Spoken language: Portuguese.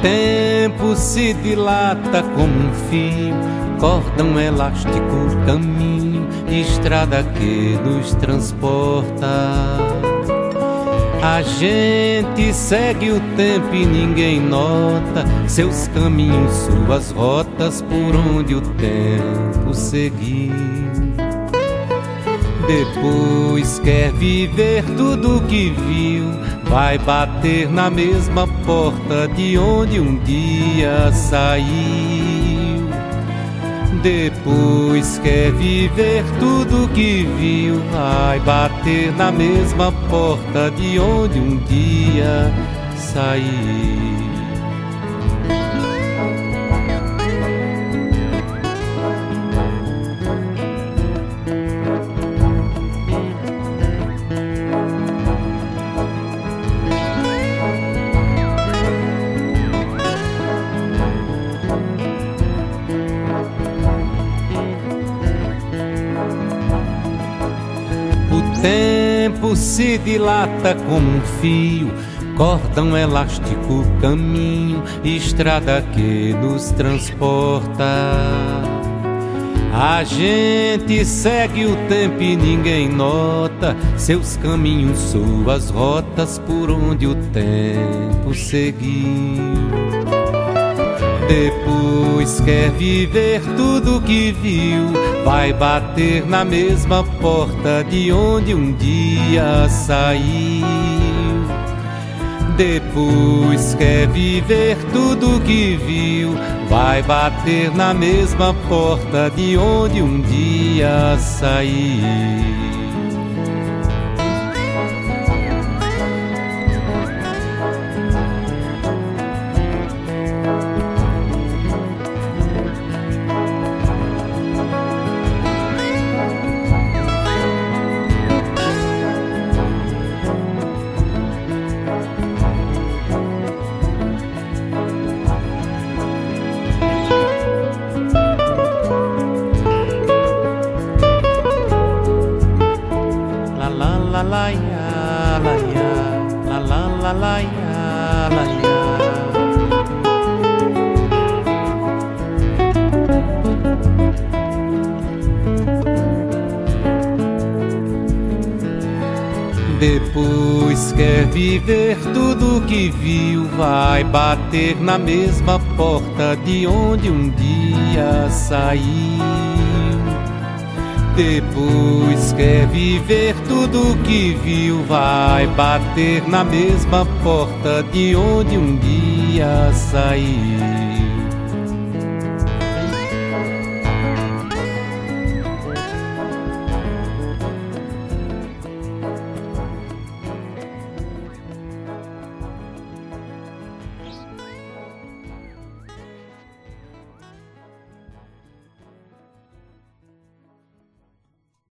tempo se dilata como um fio, cordão elástico, caminho, estrada que nos transporta. A gente segue o tempo e ninguém nota seus caminhos, suas rotas por onde o tempo seguiu. Depois quer viver tudo que viu, vai bater na mesma porta de onde um dia saiu. Depois quer viver tudo que viu, vai bater na mesma porta de onde um dia saiu. O tempo se dilata como um fio, cordão elástico, caminho, estrada que nos transporta. A gente segue o tempo e ninguém nota seus caminhos, suas rotas por onde o tempo seguiu. Depois quer viver tudo que viu, vai bater na mesma porta de onde um dia saiu. Depois quer viver tudo que viu, vai bater na mesma porta de onde um dia saiu. La la ya, la ya, la la ya, la ya. Depois quer viver tudo que viu, vai bater na mesma porta de onde um dia saiu. Depois quer viver tudo que viu, vai bater na mesma porta de onde um dia saiu.